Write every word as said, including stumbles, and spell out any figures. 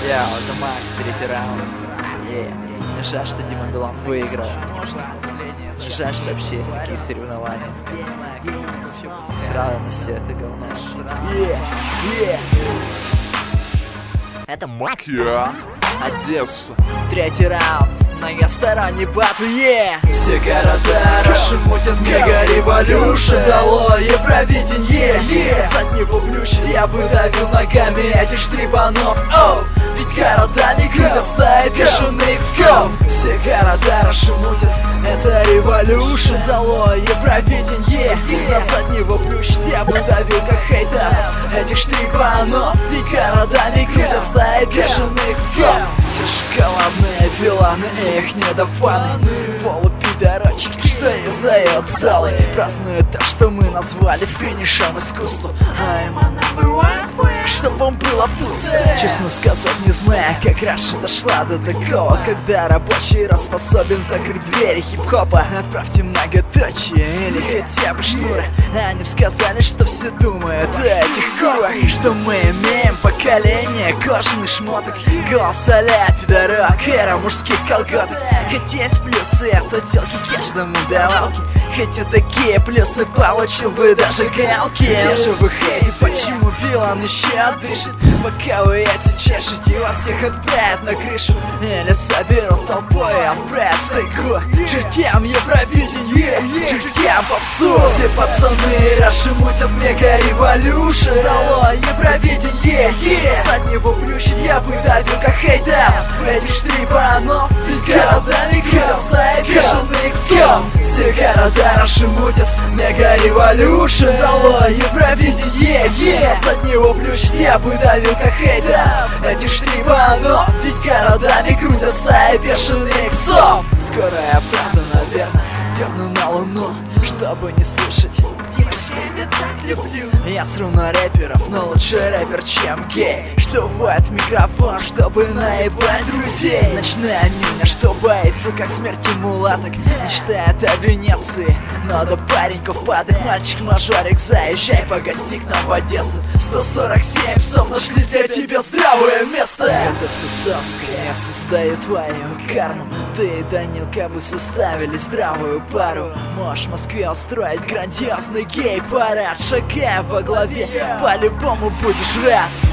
Я, это Макс, третий раунд. Yeah. Мне жаль, что Дима Билан выиграл. Мне жаль, что вообще есть такие соревнования. Сразу на все это говно. Yeah. Yeah. Это Макия, Одесса. Третий раунд. Многосторонний батл, yeah. Все города расшумутят мега-революшн. Дало Евровидение, yeah. Заднего плющит, я бы давил ногами этих штрибанов. Oh. Ведь городами крутят стаи бешеных псов. Все города расшумутят, это революшн. Дало Евровидение, на заднего плющит, я бы давил как хейтер этих штрибанов. Ведь городами крутят стаи бешеных псов. Все шоколадные виланы и их недофаны, полупидорочки, что юзают залы, празднуют то, что мы назвали финишем искусства. I'm a number one fan. Чтоб вам было пусто. Честно сказать, не знаю, как Раша дошла до такого, когда рабочий раз способен закрыть двери хип-хопа. Отправьте многоточие или хотя бы шнуры. Они сказали, что все думают о этих курах, что мы имеем поколение кожаных шмоток, голос а-ля пидорок, эра мужских колготок. Хотя есть плюсы, это телки каждому давалки. Хотя такие плюсы получил бы даже галки. Где же вы хейте, почему Билан еще дышит? Пока вы эти чешете, вас всех отправят на крышу. Или соберут толпой и отправят в тайгу. Чертям Евровидение, чертям попсу. Все пацаны расшумутят мега-революшн. Дало Евровидение, yeah. Заднего плющит, я бы давил как хейтер этих штрибанов. Ведь городами крутят стаи бешеных псов. Все города расшумутят мега-революшн. Дало Евровидение, yeah. Заднего плющит, я бы давил как хейтер этих штрибанов. Ведь городами крутят стаи бешеных псов. Скоро я правда, наверное, дерну на луну, чтобы не слышать. Я так люблю. Я сру на рэперов, но лучше рэпер, чем гей, что воет в микрофон, чтобы наебать друзей. Ночная няня, что боится, как смерти мулаток, мечтает о Венеции, но до пареньков падок. Мальчик-мажорик, заезжай погости к нам в Одессу. Сто сорок семь псов нашли для тебя здравое место. Это все соска, я создаю твою карму. Ты и Данилка бы составили здравую пару. Можешь в Москве устроить грандиозный гей-парад. Шагая во главе, по-любому будешь рад.